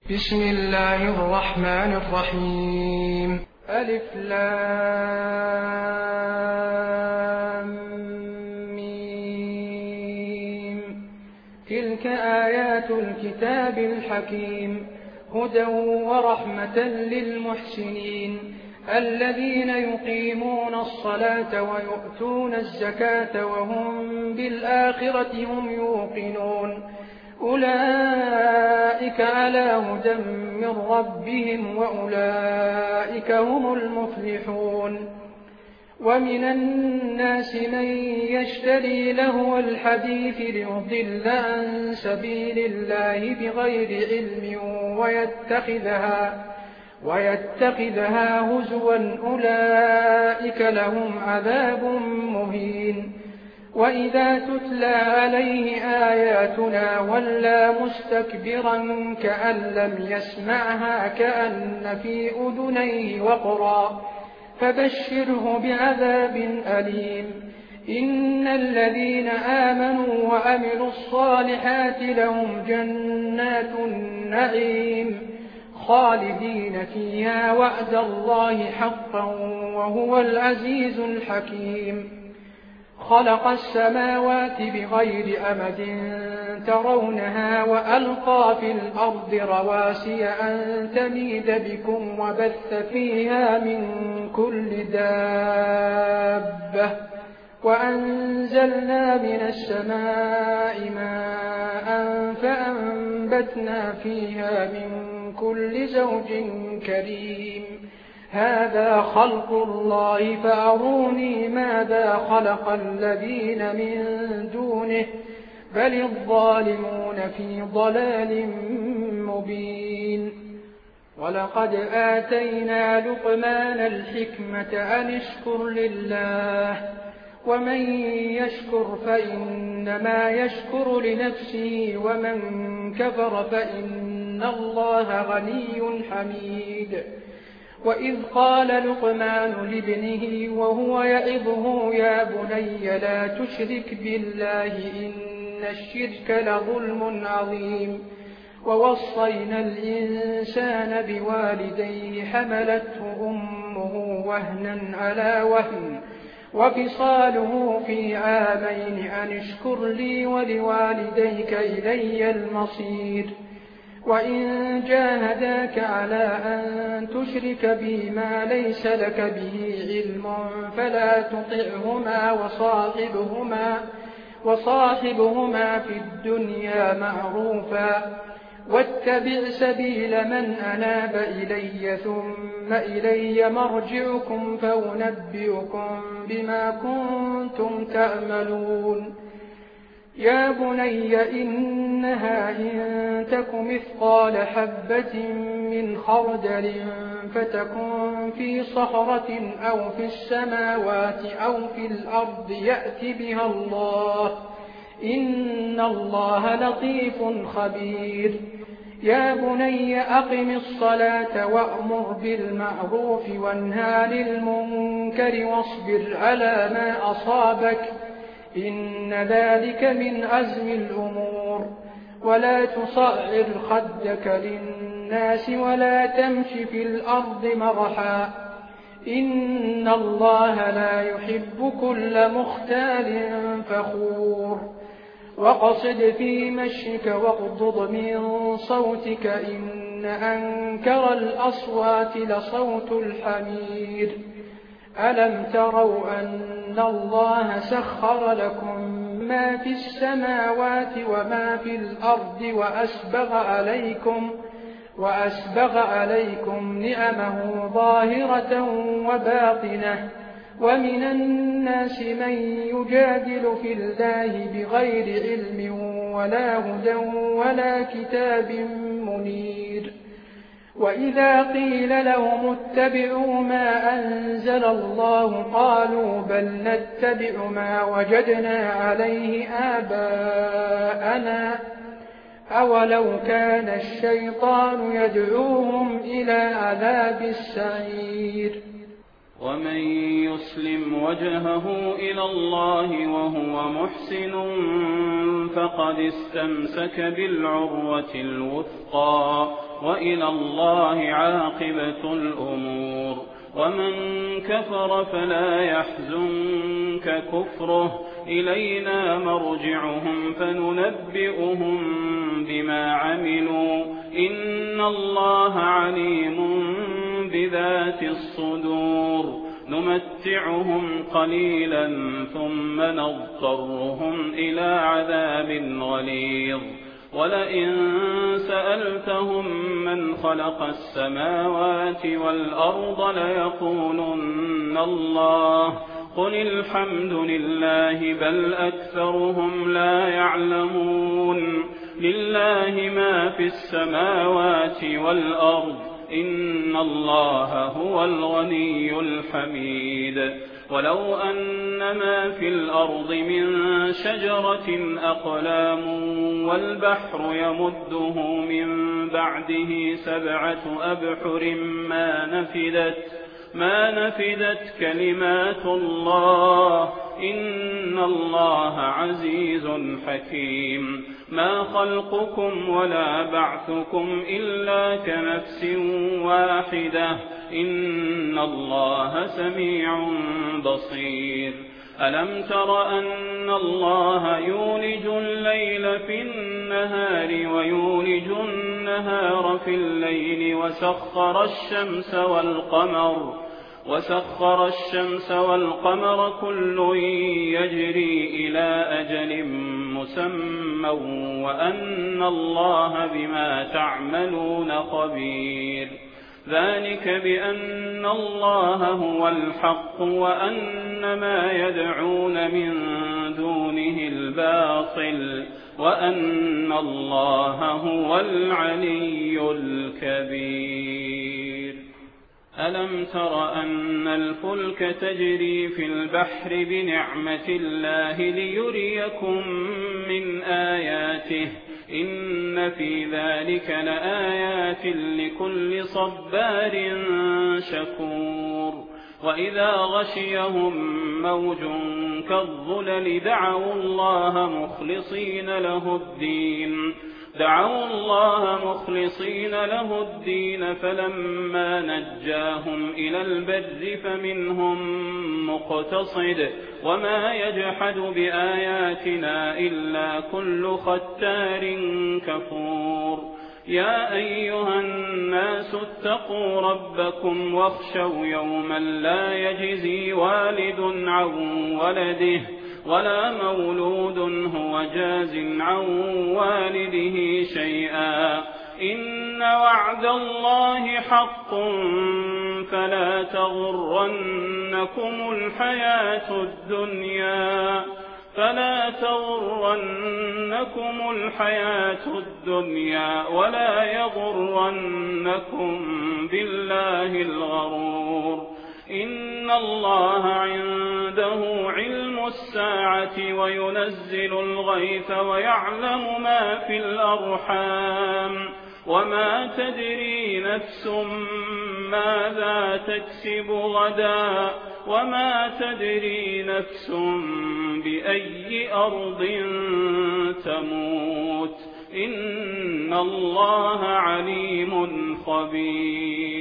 بسم الله الرحمن الرحيم. ألف لام ميم. تلك آيات الكتاب الحكيم، هدى ورحمة للمحسنين الذين يقيمون الصلاة ويؤتون الزكاة وهم بالآخرة هم يوقنون. أولئك على هدى من ربهم وأولئك هم المفلحون. ومن الناس من يشتري لهو الحديث ليضل عن سبيل الله بغير علم ويتخذها هزوا، أولئك لهم عذاب مهين. وإذا تتلى عليه آياتنا ولى مستكبرا كأن لم يسمعها كأن في أذنيه وقرا، فبشره بعذاب أليم. إن الذين آمنوا وعملوا الصالحات لهم جنات النعيم خالدين فيها وعد الله حقا وهو العزيز الحكيم. خلق السماوات بغير أمد ترونها وألقى في الأرض رواسي أن تميد بكم وبث فيها من كل دابة، وأنزلنا من السماء ماء فأنبتنا فيها من كل زوج كريم. هذا خلق الله فأروني ماذا خلق الذين من دونه بل الظالمون في ضلال مبين. ولقد آتينا لقمان الحكمة أن اشكر لله، ومن يشكر فإنما يشكر لنفسه ومن كفر فإن الله غني حميد. وإذ قال لقمان لابنه وهو يعظه يا بني لا تشرك بالله إن الشرك لظلم عظيم. ووصينا الإنسان بوالديه حملته أمه وهنا على وهن وفصاله في عامين أن اشكر لي ولوالديك إلي المصير. وإن جاهداك على أن تشرك بي ما ليس لك به علم فلا تطعهما وصاحبهما في الدنيا معروفا، واتبع سبيل من أناب إلي ثم إلي مرجعكم فأنبئكم بما كنتم تعملون. يا بني إنها إن تك مثقال حبة من خردل فتكن في صخرة أو في السماوات أو في الأرض يأت بها الله إن الله لطيف خبير. يا بني أقم الصلاة وأمر بالمعروف وانهى عن المنكر واصبر على ما أصابك إن ذلك من عزم الأمور. ولا تصعر خدك للناس ولا تمش في الأرض مرحا إن الله لا يحب كل مختال فخور. وقصد في مشيك واغضض من صوتك إن أنكر الأصوات لصوت الحمير. ألم تروا أن الله سخر لكم ما في السماوات وما في الأرض وأسبغ عليكم نعمه ظاهرة وباطنة. ومن الناس من يجادل في الله بغير علم ولا هدى ولا كتاب منير. وإذا قيل لهم اتبعوا ما أنزل الله قالوا بل نتبع ما وجدنا عليه آباءنا أولو كان الشيطان يدعوهم إلى عذاب السعير. ومن يسلم وجهه إلى الله وهو محسن فقد استمسك بالعروة الوثقى وإلى الله عاقبة الأمور. ومن كفر فلا يحزنك كفره، إلينا مرجعهم فننبئهم بما عملوا، إن الله عليم بذات الصدور. نمتعهم قليلا ثم نضطرهم إلى عذاب غليظ. ولئن سألتهم من خلق السماوات والأرض ليقولن الله، قل الحمد لله بل أكثرهم لا يعلمون. لله ما في السماوات والأرض، إن الله هو الغني الحميد. ولو أن ما في الأرض من شجرة أقلام والبحر يمده من بعده 7 أبحر ما نفدت كلمات الله، إن الله عزيز حكيم. ما خلقكم ولا بعثكم إلا كنفس واحدة، إن الله سميع بصير. ألم تر أن الله يولج الليل في النهار ويولج النهار في الليل وسخر الشمس والقمر كل يجري إلى أجل مسمى وأن الله بما تعملون خبير. ذلك بأن الله هو الحق وأن ما يدعون من دونه الباطل وأن الله هو العلي الكبير. ألم تر أن الفلك تجري في البحر بنعمة الله ليريكم من آياته، إن في ذلك لآيات لكل صبار شكور. وإذا غشيهم موج كالظلل دعوا الله مخلصين له الدين فلما نجاهم إلى البر فمنهم مقتصد وما يجحد بآياتنا إلا كل ختار كفور. يا أيها الناس اتقوا ربكم واخشوا يوما لا يجزي والد عن ولده ولا مولود هو جاز عن والده شيئا، إن وعد الله حق فلا تغرنكم الحياة الدنيا ولا يغرنكم بالله الغرور. إن الله عنده علم الساعة وينزل الغيث ويعلم ما في الأرحام وما تدري نفس ماذا تكسب غدا وما تدري نفس بأي أرض تموت، إن الله عليم خبير.